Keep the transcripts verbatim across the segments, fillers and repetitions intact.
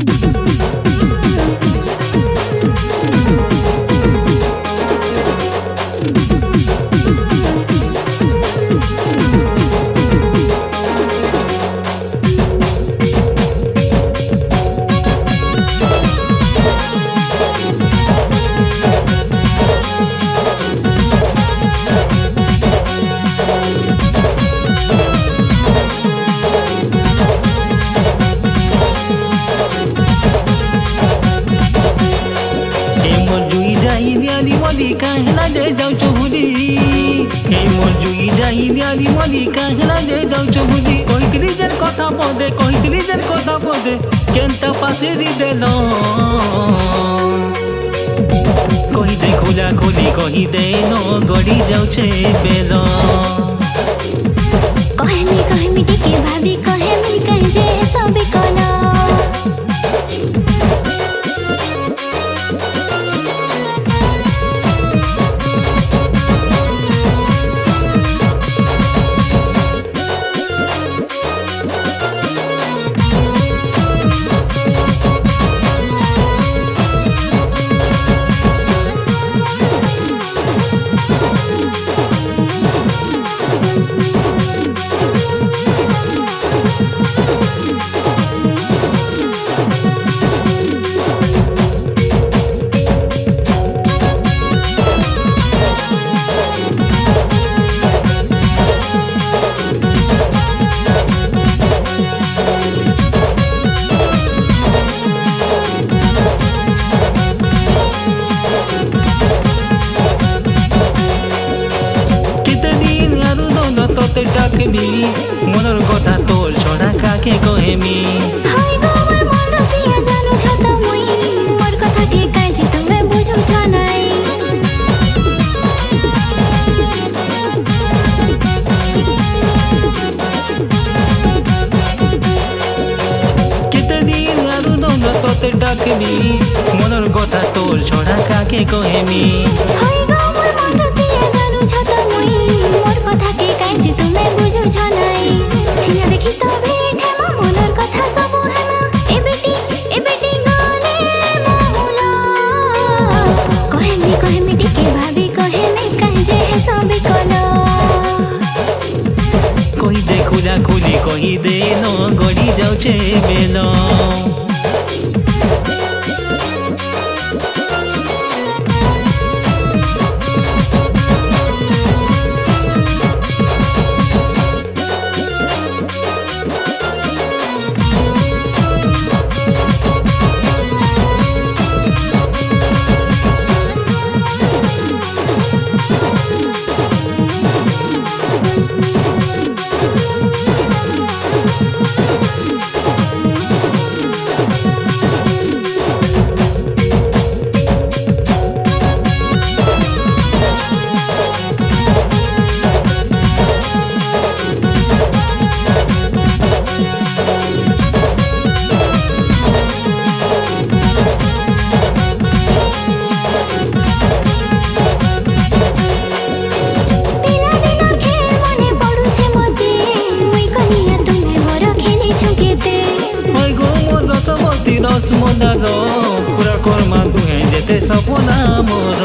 मोली कहला दे जाऊ चुबुली हे मोर जुई जाई न्याली मोली कहला दे जाऊ चुबुली कहितली जन कथा पदे कहितली जन कथा पदे केनता पासेरी देलो कहि दे खोला खोली कहि दे नो गड़ी जाऊ छे बेलो कहमी कहमी टिके भाभी कहमी कहि जे सब कलो डाकमी मनर कथा तोर छोड़ा काके कहेमी हाय गो मोर मन रसिया जानु छ त मुई मोर कथा के काई जे तुमे बुझौ छ नाई केते दिन आरु दोन तोते डाकमी मनर कथा तोर छोड़ा काके कहेमी हाय गो मोर मन रसिया जानु छ त मुई मोर कथा के काई जे तुमे बुझौ छ नाई छिना देखि त भेट हेमा मनर कथा सब हेमा ए बेटी ए बेटी गले मोहुला कहेमी कहेमी टिके भाभी कहेमी काई जे सब कलो कहि दे खुला खुली कहि दे नो गड़ी जाऊ छे बेलो रसमदारो पूरा कर्मा दुहे जेते सपना मोर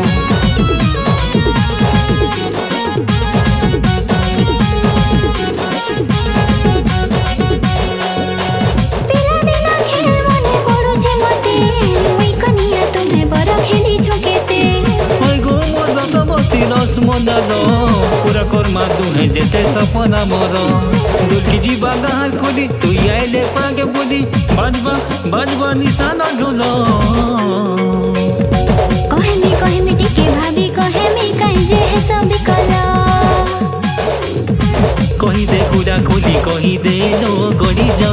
पिला दिन खेल मने पड़ो छे मते मुई कनिया तुमे बर खेली छकेते ओय गो मोर रसमती रसमदारो पूरा कर्मा दुहे जेते सपना मोर दुर्गी जी बागार खोली तू आइले पागे बोली बाजबा बाजबा निशाना ढोलो कहेमी कहेमी टिके भाभी कहेमी काई जे सब कलो कहि दे खुला खुली कहि दे नो गड़ी